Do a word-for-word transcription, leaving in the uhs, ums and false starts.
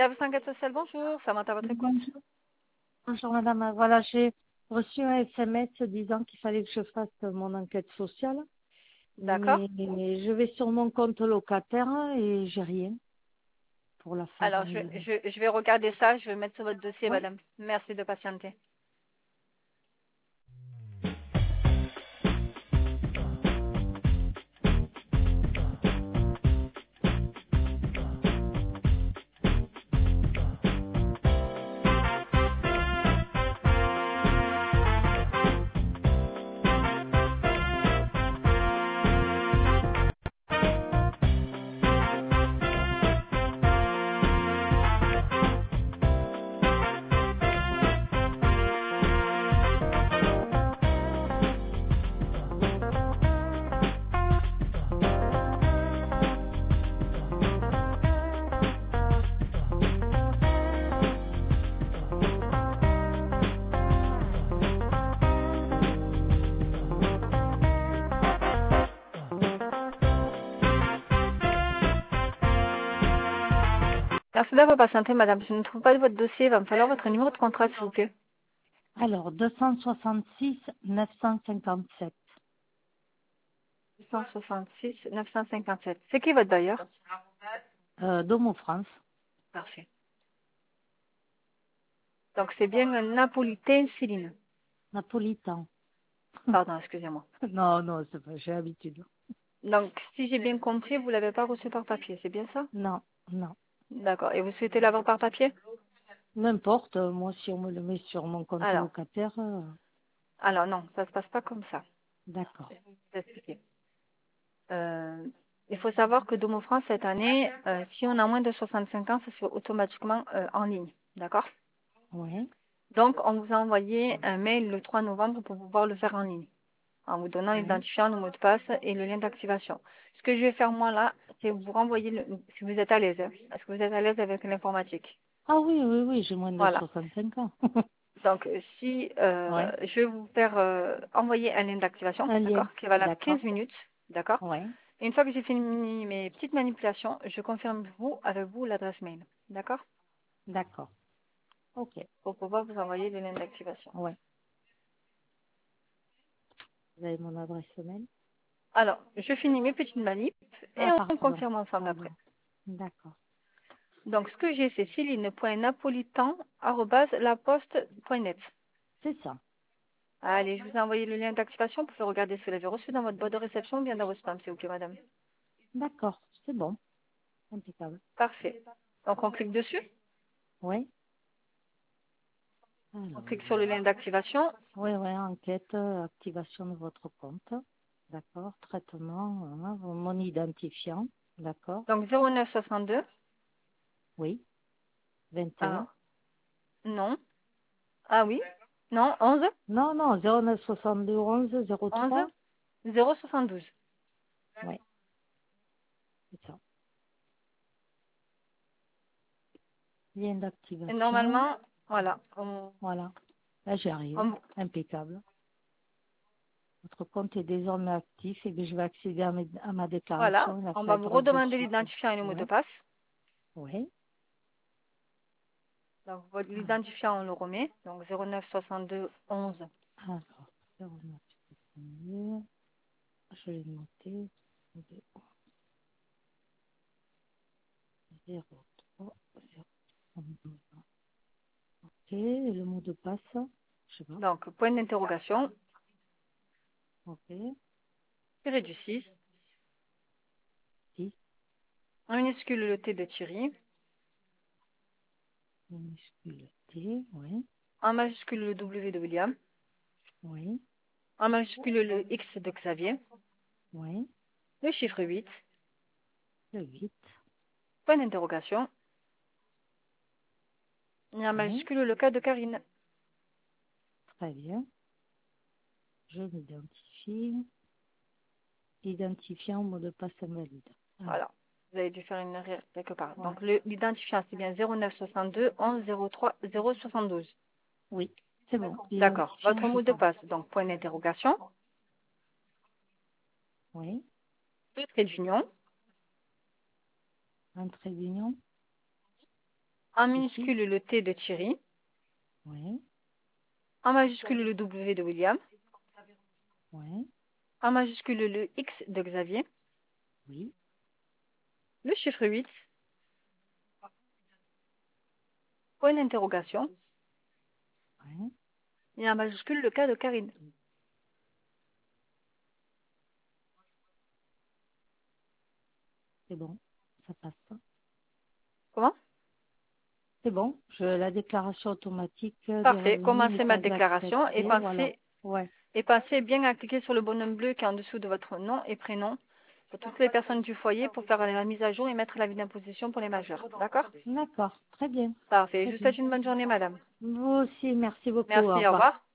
Service enquête sociale, bonjour. Samantha à votre écoute. Bonjour. Bonjour madame. Voilà, j'ai reçu un S M S disant qu'il fallait que je fasse mon enquête sociale, D'accord. mais je vais sur mon compte locataire et j'ai rien pour la faire. Alors, je, je, je vais regarder ça. Je vais mettre sur votre dossier, Oui. madame. Merci de patienter. Merci d'avoir patienté, madame. Je ne trouve pas votre dossier. Il va me falloir votre numéro de contrat, s'il vous plaît. Alors, deux cent soixante-six neuf cent cinquante-sept. deux cent soixante-six neuf cent cinquante-sept. C'est qui votre bailleur? Euh, Domo France. Parfait. Donc, c'est bien un napolitain Céline. Napolitain. Pardon, excusez-moi. Non, non, c'est pas, j'ai l'habitude. Donc, si j'ai bien compris, vous ne l'avez pas reçu par papier. C'est bien ça? Non, non. D'accord. Et vous souhaitez l'avoir par papier? N'importe, euh, moi si on me le met sur mon compte Alors, locataire, euh, alors non, ça ne se passe pas comme ça. d'accord. Je vais vous expliquer. Euh, il faut savoir que Domo France, cette année, euh, si on a moins de soixante-cinq ans, ça se fait automatiquement euh, en ligne. D'accord? Oui, Donc, on vous a envoyé un mail le trois novembre pour pouvoir le faire en ligne, en vous donnant oui. l'identifiant, le mot de passe et le lien d'activation. Ce que je vais faire moi là, c'est vous renvoyer, le, si vous êtes à l'aise, hein. Est-ce que vous êtes à l'aise avec l'informatique? Ah oui, oui, oui, j'ai moins de Voilà. soixante-cinq ans. Donc, euh, si euh, Ouais. je vais vous faire euh, envoyer un lien d'activation, Un lien. d'accord, qui est valable D'accord. quinze minutes, d'accord. Ouais. Et une fois que j'ai fini mes petites manipulations, je confirme vous avec vous l'adresse mail, d'accord, D'accord. Ok. pour pouvoir vous envoyer le lien d'activation. Ouais. Vous avez mon adresse mail? Alors, je finis mes petites manips et Ah, on pardon. confirme ensemble Pardon. après. D'accord. Donc, ce que j'ai, c'est céline point napolitan arobase laposte point net. C'est ça. Allez, je vous ai envoyé le lien d'activation pour le regarder si vous l'avez reçu dans votre boîte de réception ou bien dans vos spams, s'il vous plaît, madame. D'accord. C'est bon. Impeccable. Parfait. Donc, on clique dessus. Oui. On Alors. clique sur le lien d'activation. Oui, oui. Enquête, euh, activation de votre compte. D'accord. Traitement. Hein, mon identifiant. D'accord. Donc, zéro neuf soixante-deux. Oui. vingt et un. Ah, non. Ah oui. Non, onze. Non, non. zéro neuf soixante-deux onze zéro onze. trois. zéro soixante-douze. Oui. C'est ça. Lien Et d'activation. normalement, voilà. On, Voilà. Là, j'y arrive. on- Impeccable. Votre compte est désormais actif et que je vais accéder à, mes- à ma voilà. déclaration. Là, On ça va va vous être de redemander suite. l'identifiant et le mot de Oui. passe. Oui. Donc, votre- l'identifiant, on le remet. Donc, zéro neuf soixante-deux onze. Alors, zéro neuf soixante-deux, je l'ai noté. zéro trois zéro soixante-douze. Ok, et le mot de passe, je sais pas. Donc, point d'interrogation, Ok, tiré du six, six, en minuscule le T de Thierry, minuscule T, oui, en majuscule le W de William, oui, en majuscule le X de Xavier, oui, le chiffre huit, le huit, point d'interrogation, et en oui, majuscule le K de Karine. très bien. Je m'identifie. Identifiant mot de passe invalide. Alors, Voilà. Vous avez dû faire une erreur quelque part. ouais. Donc, le- l'identifiant, c'est bien zéro neuf soixante-deux onze zéro trois zéro soixante-douze. Oui, c'est bon. D'accord. L'identifiant, Votre je mot de pense. passe, donc point d'interrogation, Oui, deux traits d'union, un trait d'union. En ici. minuscule, le T de Thierry. Oui, En majuscule, le W de William. oui, En majuscule, le X de Xavier. oui, Le chiffre huit. Point d'interrogation. oui. Et en majuscule, le K de Karine. C'est bon, ça passe. Comment? C'est bon, je, la déclaration automatique des Parfait. revenus n'est Commencez ma pas déclaration et acceptée. Voilà. pensez, Ouais. et pensez bien à cliquer sur le bonhomme bleu qui est en dessous de votre nom et prénom pour toutes les personnes du foyer pour faire la mise à jour et mettre l'avis d'imposition pour les majeurs. D'accord? D'accord. Très bien. Parfait. Très Je vous bien. souhaite une bonne journée, madame. Vous aussi, merci beaucoup. Au Merci. Au revoir. revoir.